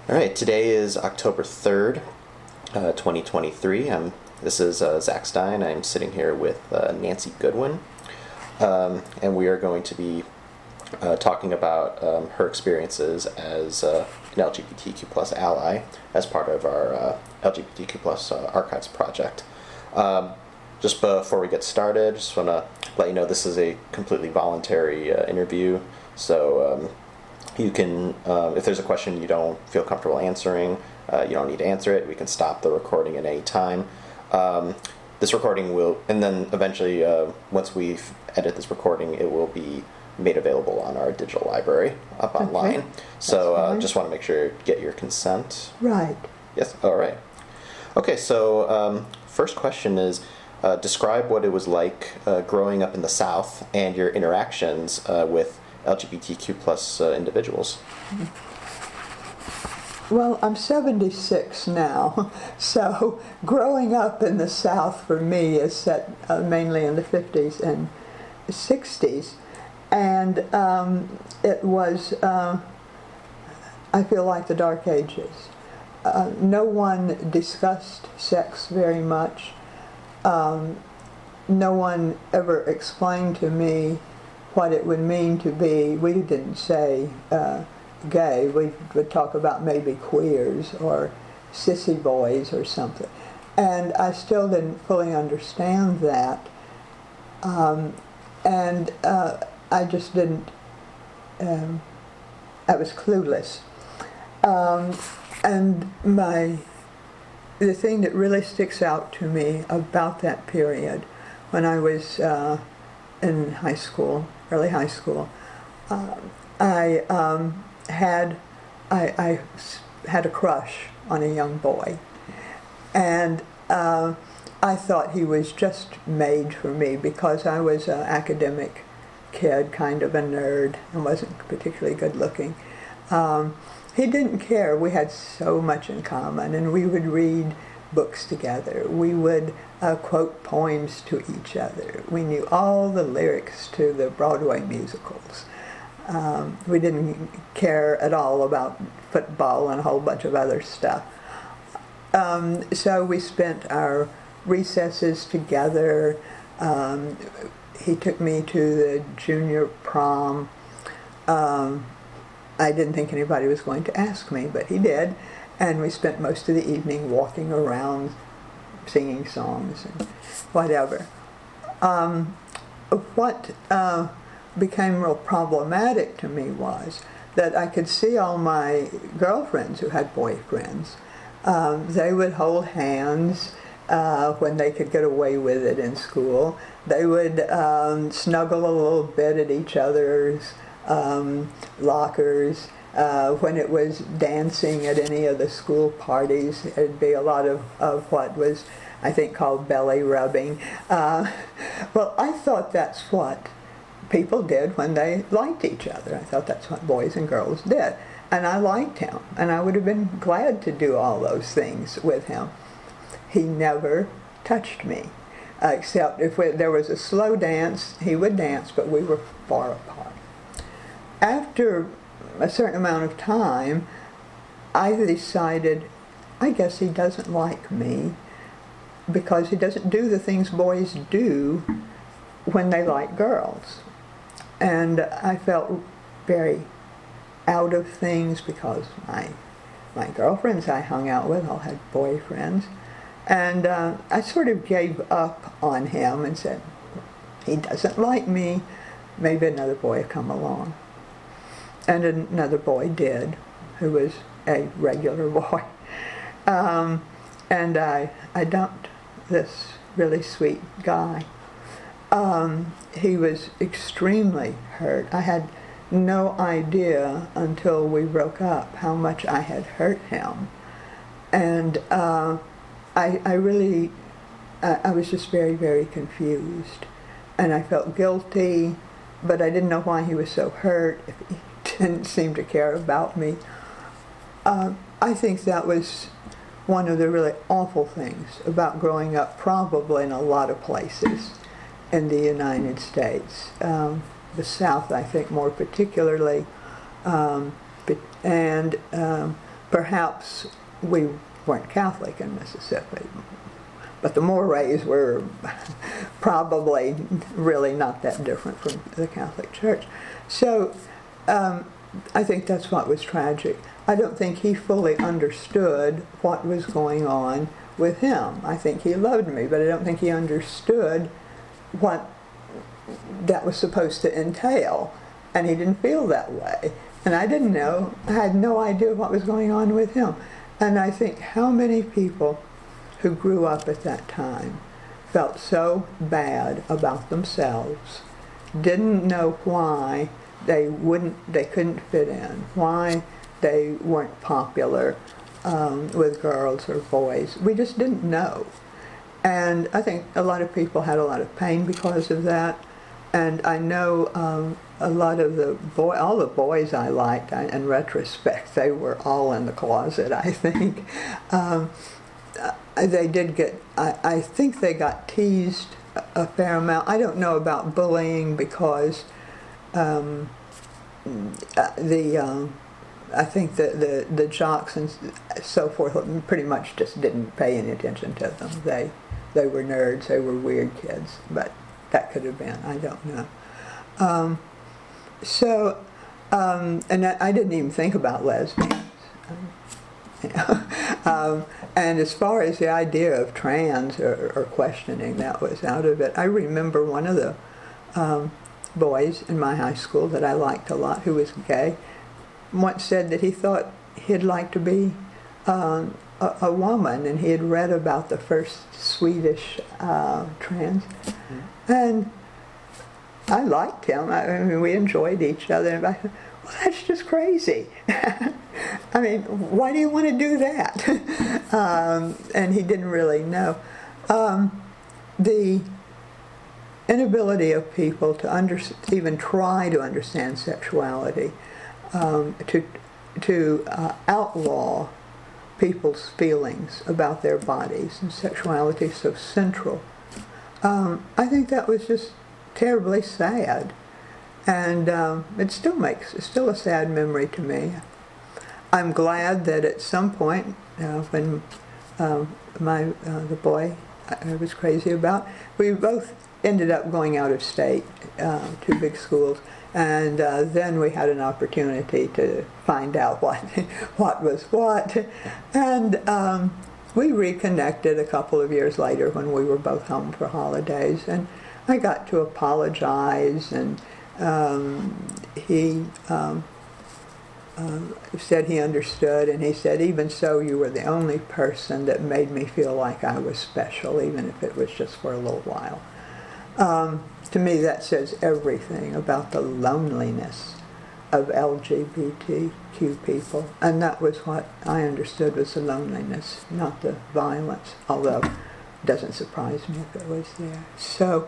All right, today is October 3rd, 2023. This is Zach Stein. I'm sitting here with Nancy Goodwin, and we are going to be talking about her experiences as an LGBTQ plus ally as part of our LGBTQ plus archives project. Just before we get started, just want to let you know this is a completely voluntary interview, so you can, if there's a question you don't feel comfortable answering, you don't need to answer it. We can stop the recording at any time. This recording will, and then eventually, once we edit this recording, it will be made available on our digital library up online. Okay. So just want to make sure you get your consent. Right. Yes, all right. Okay, so first question is, describe what it was like growing up in the South and your interactions with LGBTQ plus individuals. Well, I'm 76 now, so growing up in the South for me is set mainly in the 50s and 60s, and it was, I feel like the Dark Ages. No one discussed sex very much. No one ever explained to me what it would mean to be, we didn't say gay, we would talk about maybe queers or sissy boys or something. And I still didn't fully understand that. I just didn't, I was clueless. And the thing that really sticks out to me about that period, when I was in high school, early high school, I had a crush on a young boy, and I thought he was just made for me because I was an academic kid, kind of a nerd, and wasn't particularly good looking. He didn't care. We had so much in common, and we would read books together. We would quote poems to each other. We knew all the lyrics to the Broadway musicals. We didn't care at all about football and a whole bunch of other stuff. So we spent our recesses together. He took me to the junior prom. I didn't think anybody was going to ask me, but he did. And we spent most of the evening walking around, singing songs and whatever. What became real problematic to me was that I could see all my girlfriends who had boyfriends. They would hold hands when they could get away with it in school. They would snuggle a little bit at each other's lockers. When it was dancing at any of the school parties, there'd be a lot of what was, I think, called belly rubbing. Well, I thought that's what people did when they liked each other. I thought that's what boys and girls did. And I liked him, and I would have been glad to do all those things with him. He never touched me, except if there was a slow dance, he would dance, but we were far apart. After a certain amount of time, I decided, I guess he doesn't like me because he doesn't do the things boys do when they like girls. And I felt very out of things because my girlfriends I hung out with all had boyfriends. And I sort of gave up on him and said, he doesn't like me, maybe another boy will come along. And another boy did, who was a regular boy. And I dumped this really sweet guy. He was extremely hurt. I had no idea until we broke up how much I had hurt him. And I was just very, very confused. And I felt guilty, but I didn't know why he was so hurt. If he didn't seem to care about me. I think that was one of the really awful things about growing up, probably in a lot of places in the United States. The South, I think, more particularly, perhaps we weren't Catholic in Mississippi, but the mores were probably really not that different from the Catholic Church. So I think that's what was tragic. I don't think he fully understood what was going on with him. I think he loved me, but I don't think he understood what that was supposed to entail. And he didn't feel that way. And I didn't know. I had no idea what was going on with him. And I think how many people who grew up at that time felt so bad about themselves, didn't know why they couldn't fit in, why they weren't popular with girls or boys. We just didn't know. And I think a lot of people had a lot of pain because of that. And I know a lot of all the boys I liked, in retrospect, they were all in the closet, I think. They did get, I think they got teased a fair amount. I don't know about bullying because I think the jocks and so forth pretty much just didn't pay any attention to them. They were nerds, they were weird kids, but that could have been, I don't know. And I didn't even think about lesbians. And as far as the idea of trans or questioning, that was out of it. I remember one of the boys in my high school that I liked a lot, who was gay, once said that he thought he'd like to be a woman, and he had read about the first Swedish trans. And I liked him. I mean, we enjoyed each other. And I thought, well, that's just crazy. I mean, why do you want to do that? And he didn't really know. The inability of people to even try to understand sexuality, to outlaw people's feelings about their bodies, and sexuality is so central. I think that was just terribly sad, and it's still a sad memory to me. I'm glad that at some point, when the boy I was crazy about, we both ended up going out of state to big schools, and then we had an opportunity to find out what was what, and we reconnected a couple of years later when we were both home for holidays, and I got to apologize, and he said he understood, and he said, even so, you were the only person that made me feel like I was special, even if it was just for a little while. To me, that says everything about the loneliness of LGBTQ people, and that was what I understood was the loneliness, not the violence, although it doesn't surprise me if it was there. So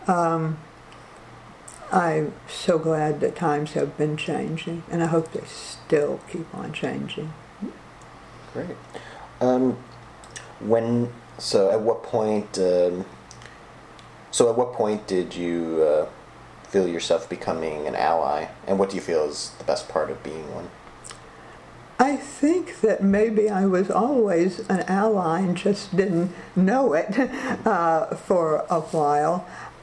I'm so glad that times have been changing, and I hope they still keep on changing. Great. At what point did you feel yourself becoming an ally, and what do you feel is the best part of being one? I think that maybe I was always an ally and just didn't know it for a while.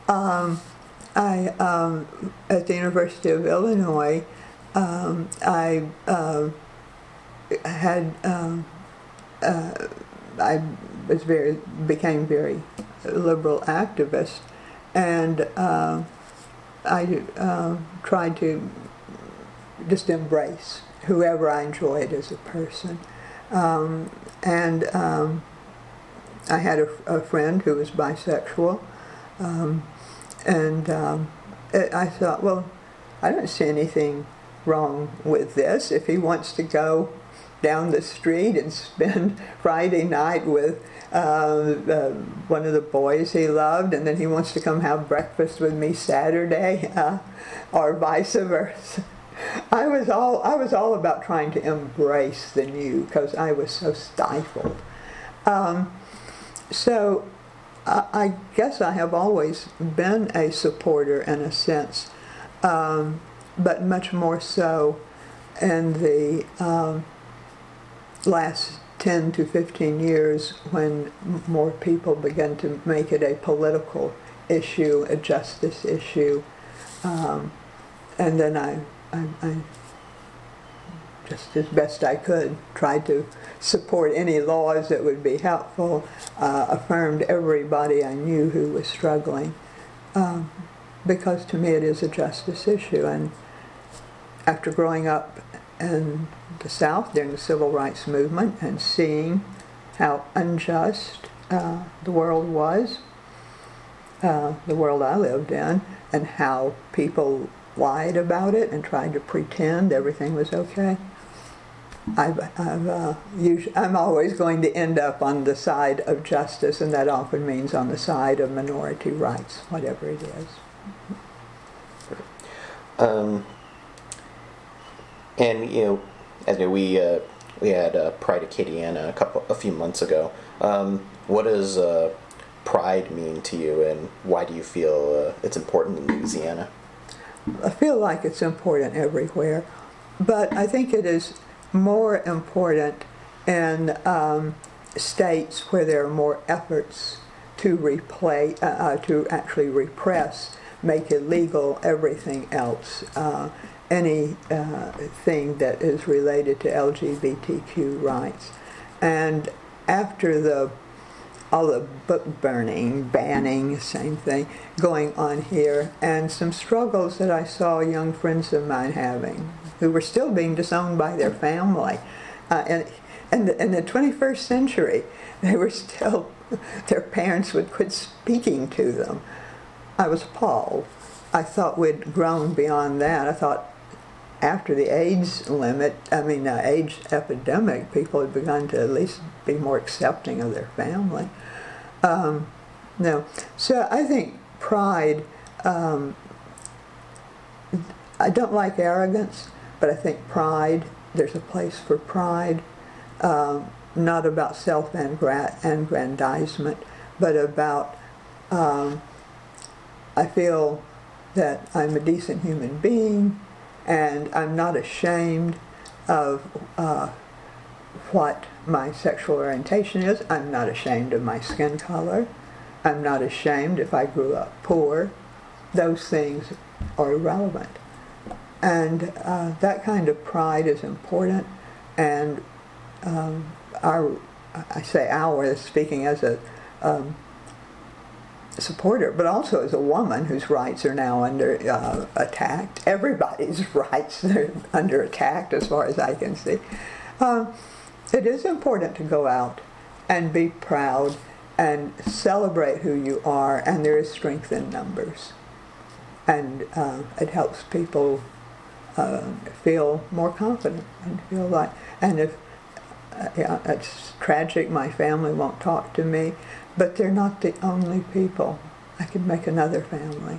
At the University of Illinois, I became very liberal activist, and I tried to just embrace whoever I enjoyed as a person. And I had a friend who was bisexual, and I thought, well, I don't see anything wrong with this. If he wants to go down the street and spend Friday night with one of the boys he loved, and then he wants to come have breakfast with me Saturday, or vice versa. I was all about trying to embrace the new, because I was so stifled. So I guess I have always been a supporter in a sense, but much more so in the last 10 to 15 years when more people began to make it a political issue, a justice issue. And then I just as best I could, tried to support any laws that would be helpful, affirmed everybody I knew who was struggling, because to me it is a justice issue. And after growing up in the South during the Civil Rights Movement and seeing how unjust the world was, the world I lived in, and how people lied about it and tried to pretend everything was okay, I'm always going to end up on the side of justice, and that often means on the side of minority rights, whatever it is. And as we had Pride Acadiana a few months ago. What does Pride mean to you, and why do you feel it's important in Louisiana? I feel like it's important everywhere, but I think it is more important in states where there are more efforts to to actually repress, make illegal everything else, anything that is related to LGBTQ rights. And after all the book burning, banning, same thing, going on here, and some struggles that I saw young friends of mine having, who were still being disowned by their family. And in the 21st century, they were still, their parents would quit speaking to them. I was appalled. I thought we'd grown beyond that. I thought after the AIDS AIDS epidemic, people had begun to at least be more accepting of their family. No. So I think pride, I don't like arrogance, but I think pride, there's a place for pride, not about self-aggrandizement, but about, I feel that I'm a decent human being, and I'm not ashamed of what my sexual orientation is. I'm not ashamed of my skin color. I'm not ashamed if I grew up poor. Those things are irrelevant. And that kind of pride is important. And I say our, speaking as a supporter, but also as a woman whose rights are now under attack. Everybody's rights are under attack as far as I can see. It is important to go out and be proud and celebrate who you are, and there is strength in numbers. And it helps people feel more confident and feel like, and if, it's tragic, my family won't talk to me, but they're not the only people. I could make another family.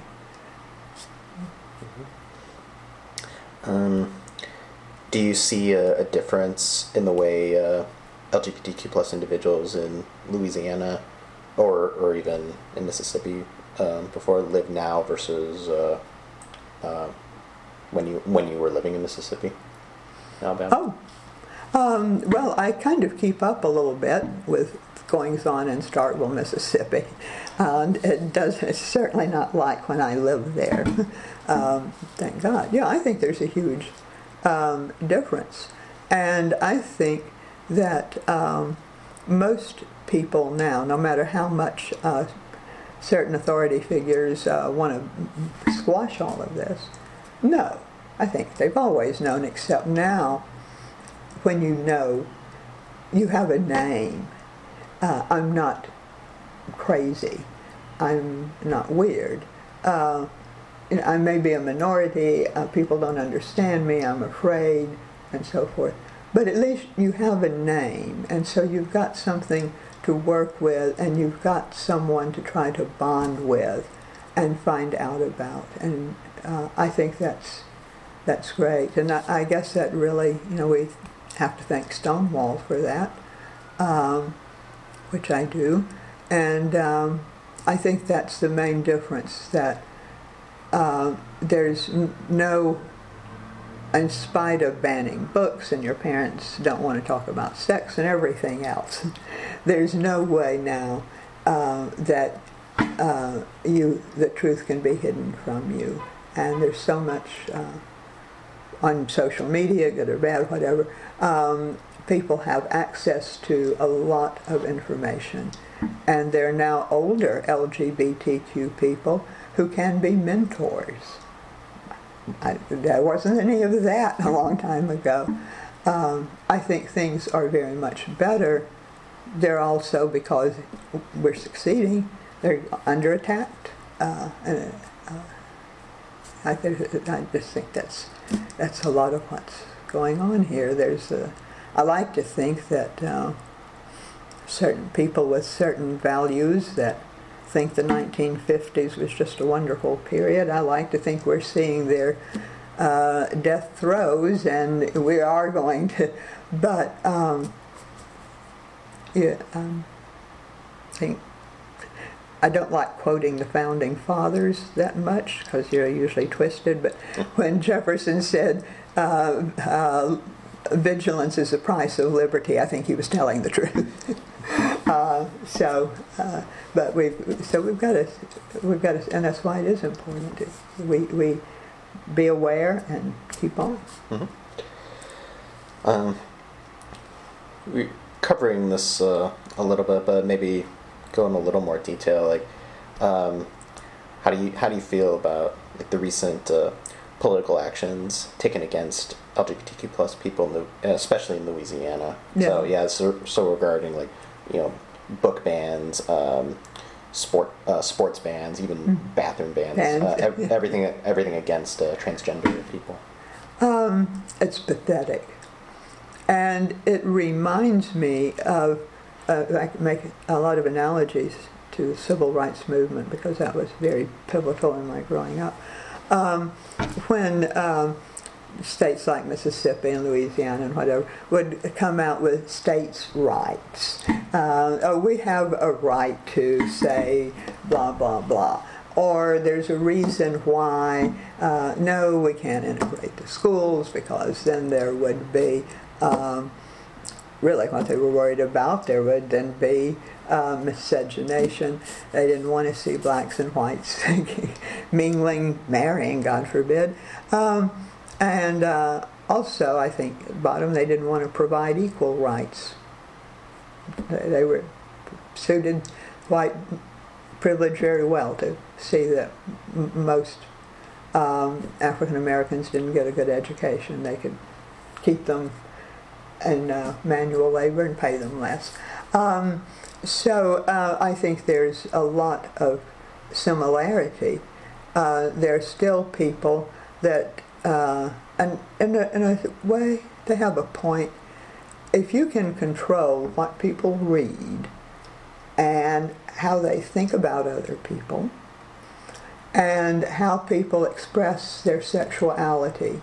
Do you see a difference in the way LGBTQ plus individuals in Louisiana or even in Mississippi before live now versus when you were living in Mississippi, Alabama? Well, I kind of keep up a little bit with goings on in Starkville, Mississippi. It's certainly not like when I lived there. Thank God. Yeah, I think there's a huge difference. And I think that most people now, no matter how much certain authority figures want to squash all of this, no. I think they've always known, except now, when you know, you have a name. I'm not crazy. I'm not weird. I may be a minority. People don't understand me. I'm afraid, and so forth. But at least you have a name, and so you've got something to work with, and you've got someone to try to bond with and find out about. And I think that's great. And I guess that really, we have to thank Stonewall for that, which I do. And I think that's the main difference, that there's no in spite of banning books and your parents don't want to talk about sex and everything else, there's no way now that the truth can be hidden from you. And there's so much on social media, good or bad, whatever. People have access to a lot of information. And there are now older LGBTQ people who can be mentors. There wasn't any of that a long time ago. I think things are very much better. They're also, because we're succeeding, they're under attack. I just think that's a lot of what's going on here. I like to think that certain people with certain values that think the 1950s was just a wonderful period. I like to think we're seeing their death throes, and we are going to. But I don't like quoting the founding fathers that much because you're usually twisted. But when Jefferson said vigilance is the price of liberty, I think he was telling the truth. But we've got to, and that's why it is important we be aware and keep on. Mm-hmm. We're covering this a little bit, but maybe go in a little more detail. Like, how do you feel about like the recent political actions taken against LGBTQ plus people, especially in Louisiana? Yeah. So regarding like book bans, sports bans, even bathroom bans, everything against transgender people. It's pathetic, and it reminds me of. I can make a lot of analogies to the civil rights movement because that was very pivotal in my growing up. When states like Mississippi and Louisiana and whatever would come out with states' rights. We have a right to say blah, blah, blah. Or there's a reason why, no, we can't integrate the schools because then there would be, really what they were worried about, there would then be miscegenation. They didn't want to see blacks and whites mingling, marrying, God forbid. And also, I think, at bottom, they didn't want to provide equal rights. They were suited white privilege very well to see that most African Americans didn't get a good education. They could keep them in manual labor and pay them less. So I think there's a lot of similarity. There are still people that, and in a way, they have a point. If you can control what people read and how they think about other people and how people express their sexuality,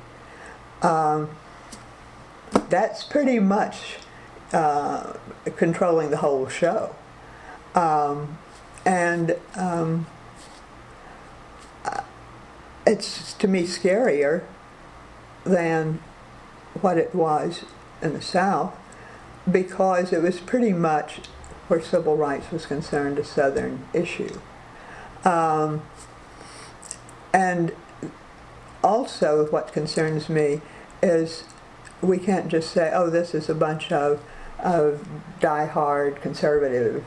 that's pretty much controlling the whole show. It's, to me, scarier than what it was in the South, because it was pretty much, where civil rights was concerned, a Southern issue. And also what concerns me is we can't just say, oh, this is a bunch of die-hard conservative,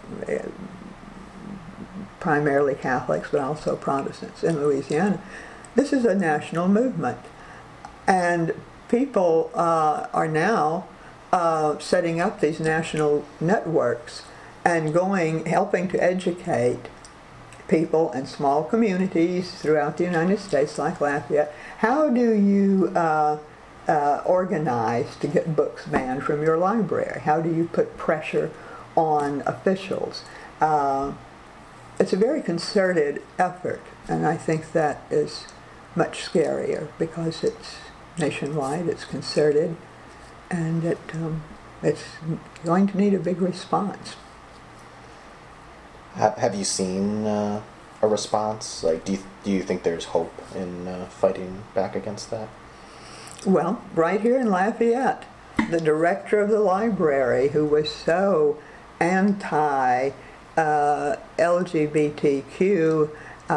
primarily Catholics, but also Protestants in Louisiana. This is a national movement. And people are now setting up these national networks and helping to educate people in small communities throughout the United States, like Lafayette. How do you organize to get books banned from your library? How do you put pressure on officials? It's a very concerted effort, and I think that is much scarier because it's nationwide, it's concerted, and it's going to need a big response. Have you seen a response? Like, do you think there's hope in fighting back against that? Well, right here in Lafayette, the director of the library, who was so anti LGBTQ,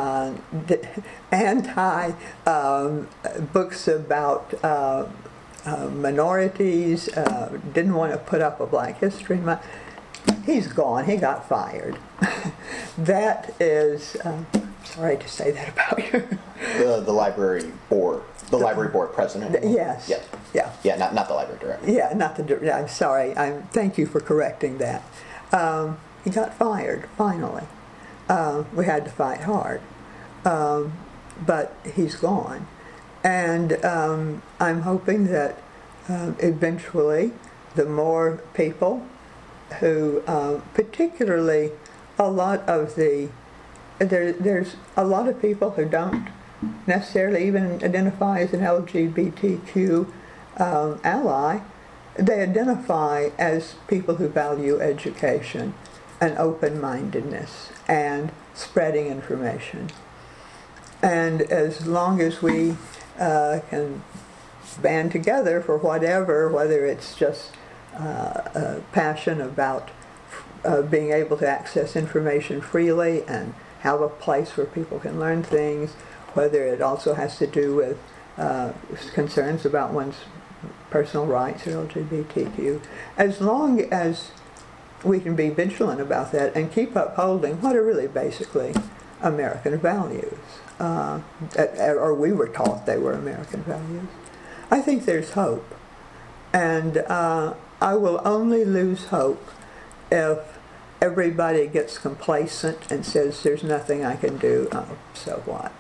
anti books about minorities, didn't want to put up a Black History Month. He's gone. He got fired. That is, sorry to say that about you. The library board. The library board president. Yes. Yes. Yeah. Yeah. Not the library director. Yeah. Not the. I'm sorry. Thank you for correcting that. He got fired finally. We had to fight hard, but he's gone, and I'm hoping that eventually the more people who, particularly a lot of there's a lot of people who don't necessarily even identify as an LGBTQ ally. They identify as people who value education and open-mindedness and spreading information. And as long as we can band together for whatever, whether it's just a passion about being able to access information freely and have a place where people can learn things, whether it also has to do with concerns about one's personal rights or LGBTQ, as long as we can be vigilant about that and keep upholding what are really basically American values, or we were taught they were American values, I think there's hope. And I will only lose hope if everybody gets complacent and says there's nothing I can do, so what?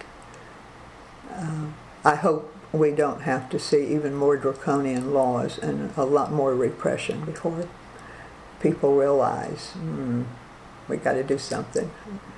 I hope we don't have to see even more draconian laws and a lot more repression before people realize we got to do something.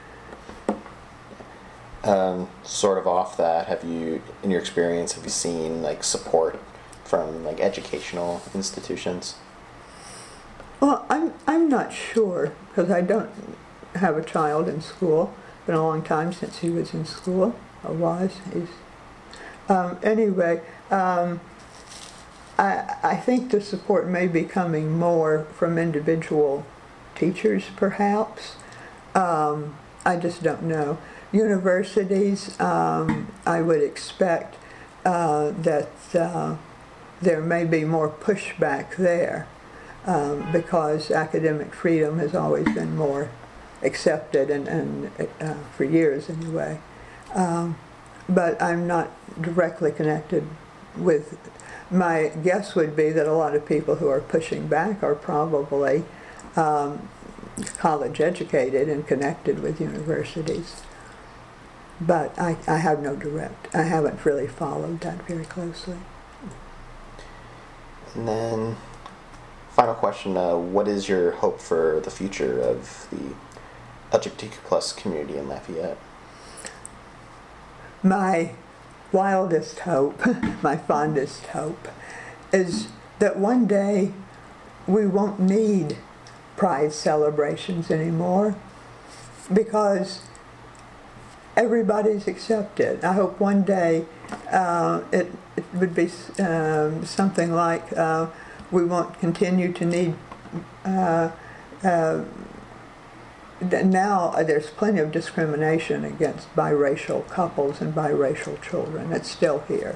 Sort of off that, have you, in your experience, have you seen like support from like educational institutions? Well, I'm not sure because I don't have a child in school. It's been a long time since he was in school. Or was. Anyway, I think the support may be coming more from individual teachers, perhaps. I just don't know. Universities, I would expect that there may be more pushback there because academic freedom has always been more accepted, and for years anyway. But I'm not directly connected with. My guess would be that a lot of people who are pushing back are probably college educated and connected with universities. But I have no direct. I haven't really followed that very closely. And then, final question: what is your hope for the future of the LGBTQ plus community in Lafayette? My wildest hope, my fondest hope, is that one day we won't need pride celebrations anymore because everybody's accepted. I hope one day it would be something like we won't continue to need now there's plenty of discrimination against biracial couples and biracial children. It's still here.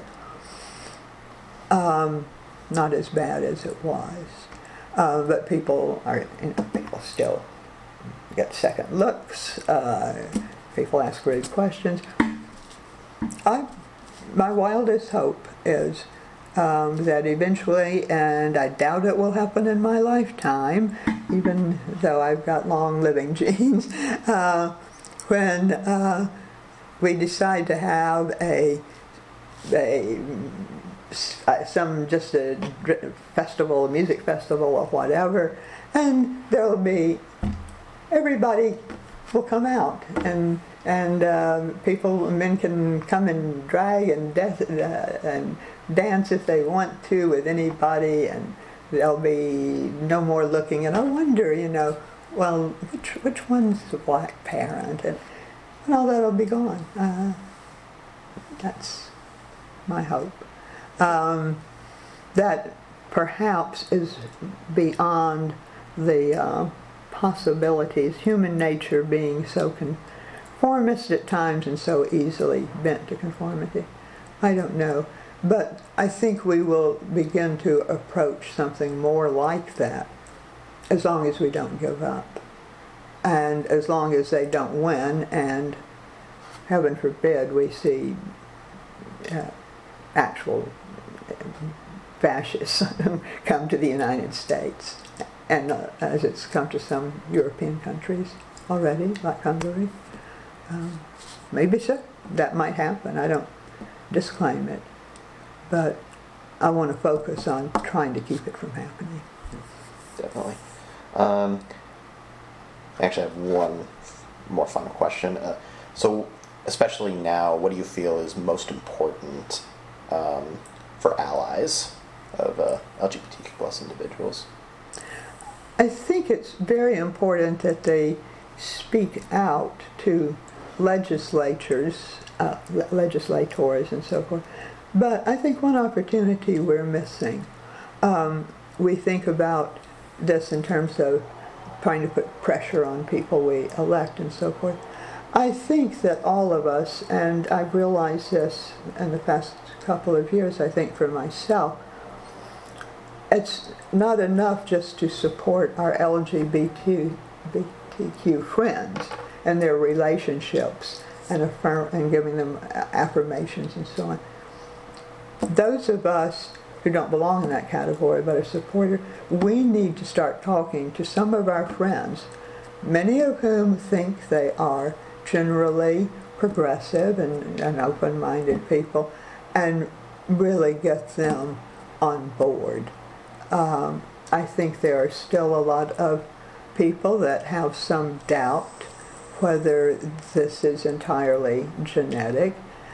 Not as bad as it was. But people still get second looks. People ask rude questions. My wildest hope is that eventually, and I doubt it will happen in my lifetime, even though I've got long living genes, when we decide to have just a festival, a music festival or whatever, and there'll be, everybody will come out, and men can come and drag and dance if they want to with anybody, and there'll be no more looking. And I wonder, well, which one's the black parent? And all that'll be gone. That's my hope. that perhaps is beyond the possibilities, human nature being so conformist at times and so easily bent to conformity. I don't know. But I think we will begin to approach something more like that as long as we don't give up. And as long as they don't win, and heaven forbid we see actual fascists come to the United States, and as it's come to some European countries already, like Hungary. Maybe so. That might happen. I don't disclaim it. But I want to focus on trying to keep it from happening. Definitely. Actually, I have one more final question. So, especially now, what do you feel is most important for allies of LGBTQ plus individuals? I think it's very important that they speak out to legislators and so forth. But I think one opportunity we're missing, we think about this in terms of trying to put pressure on people we elect and so forth. I think that all of us, and I've realized this in the past couple of years, I think for myself, it's not enough just to support our LGBTQ friends and their relationships and giving them affirmations and so on. Those of us who don't belong in that category but are supporters, we need to start talking to some of our friends, many of whom think they are generally progressive and open-minded people, and really get them on board. I think there are still a lot of people that have some doubt whether this is entirely genetic.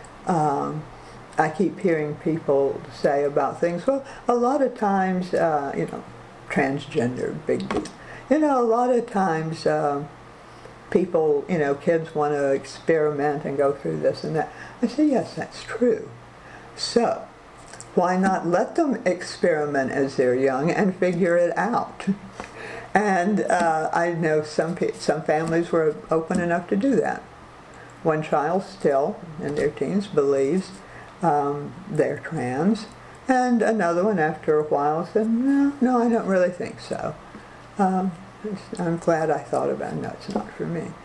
I keep hearing people say about things, well, a lot of times, transgender, big deal. A lot of times people, kids want to experiment and go through this and that. I say, yes, that's true. So, why not let them experiment as they're young and figure it out? And I know some families were open enough to do that. One child still, in their teens, believes they're trans, and another one after a while said, no, I don't really think so. I'm glad I thought about it. No, it's not for me.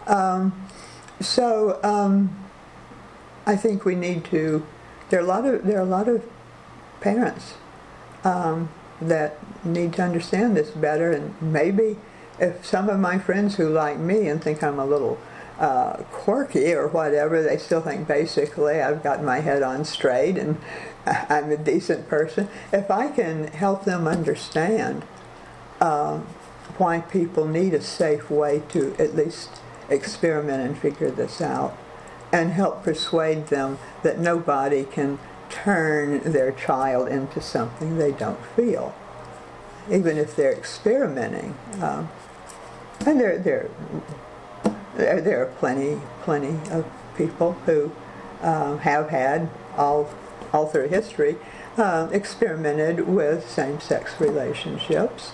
I think we need to. There are a lot of parents that need to understand this better, and maybe if some of my friends who like me and think I'm a little quirky or whatever, they still think basically I've got my head on straight and I'm a decent person. If I can help them understand why people need a safe way to at least experiment and figure this out, and help persuade them that nobody can turn their child into something they don't feel, even if they're experimenting. And there are plenty of people who have had all through history experimented with same-sex relationships,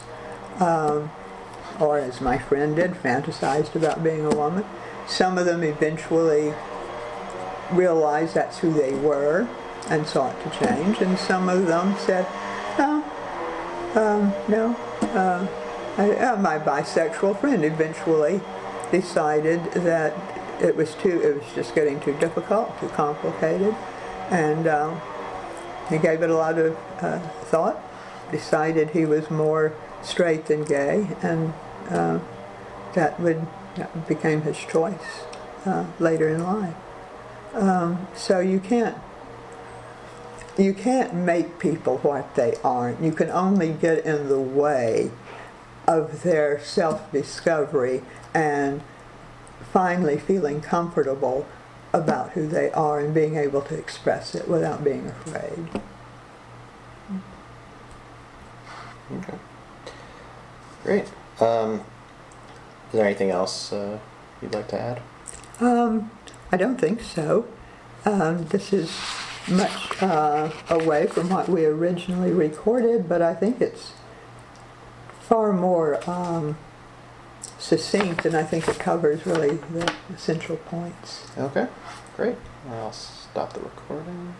or as my friend did, fantasized about being a woman. Some of them eventually realized that's who they were and sought to change, and some of them said, no. My bisexual friend eventually decided that it was just getting too difficult, too complicated, and he gave it a lot of thought, decided he was more straight than gay, and that became his choice later in life. So you can't make people what they aren't. You can only get in the way of their self-discovery and finally feeling comfortable about who they are and being able to express it without being afraid. Okay. Great. Is there anything else you'd like to add? I don't think so. This is much away from what we originally recorded, but I think it's far more succinct, and I think it covers really the essential points. Okay, great. I'll stop the recording.